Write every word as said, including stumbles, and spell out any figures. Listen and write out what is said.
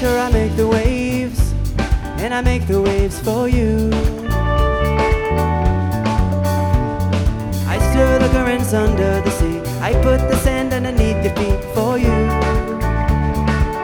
sure I make the waves, and I make the waves for you. I stir the currents under the sea, I put the sand